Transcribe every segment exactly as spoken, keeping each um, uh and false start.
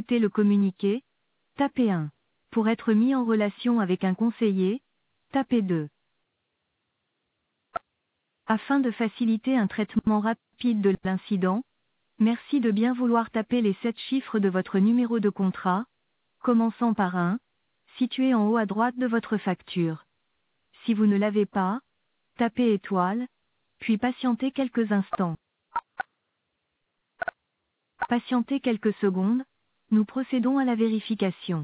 écouter le communiqué, tapez un. Pour être mis en relation avec un conseiller, tapez deux. Afin de faciliter un traitement rapide de l'incident, merci de bien vouloir taper les sept chiffres de votre numéro de contrat, commençant par un, situé en haut à droite de votre facture. Si vous ne l'avez pas, tapez étoile, puis patientez quelques instants. Patientez quelques secondes, nous procédons à la vérification.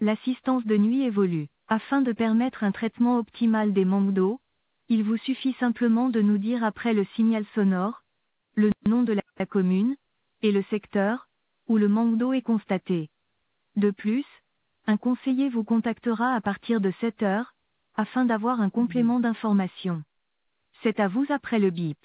L'assistance de nuit évolue. Afin de permettre un traitement optimal des manques d'eau, il vous suffit simplement de nous dire après le signal sonore, le nom de la commune, et le secteur, où le manque d'eau est constaté. De plus, un conseiller vous contactera à partir de sept heures, afin d'avoir un complément d'information. C'est à vous après le bip.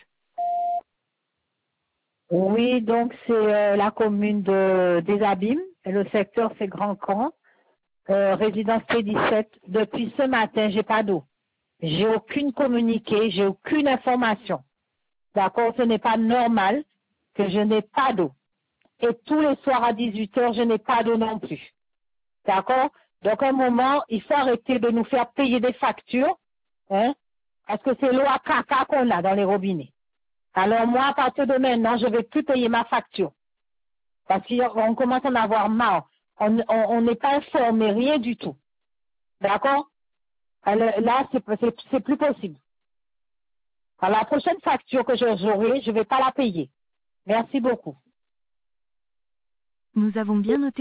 Oui, donc c'est euh, la commune de, des Abîmes, et le secteur c'est Grand Camp, euh, résidence T dix-sept. Depuis ce matin, j'ai pas d'eau. J'ai aucune communiqué, j'ai aucune information. D'accord, ce n'est pas normal que je n'ai pas d'eau. Et tous les soirs à dix-huit heures, je n'ai pas d'eau non plus. D'accord? Donc à un moment, il faut arrêter de nous faire payer des factures, hein, parce que c'est l'eau à caca qu'on a dans les robinets. Alors moi, à partir de maintenant, je ne vais plus payer ma facture. Parce qu'on commence à en avoir marre. On on- on n'est pas informé, rien du tout. D'accord? Alors là, c'est c'est- c'est plus possible. Alors la prochaine facture que je- j'aurai, je ne vais pas la payer. Merci beaucoup. Nous avons bien noté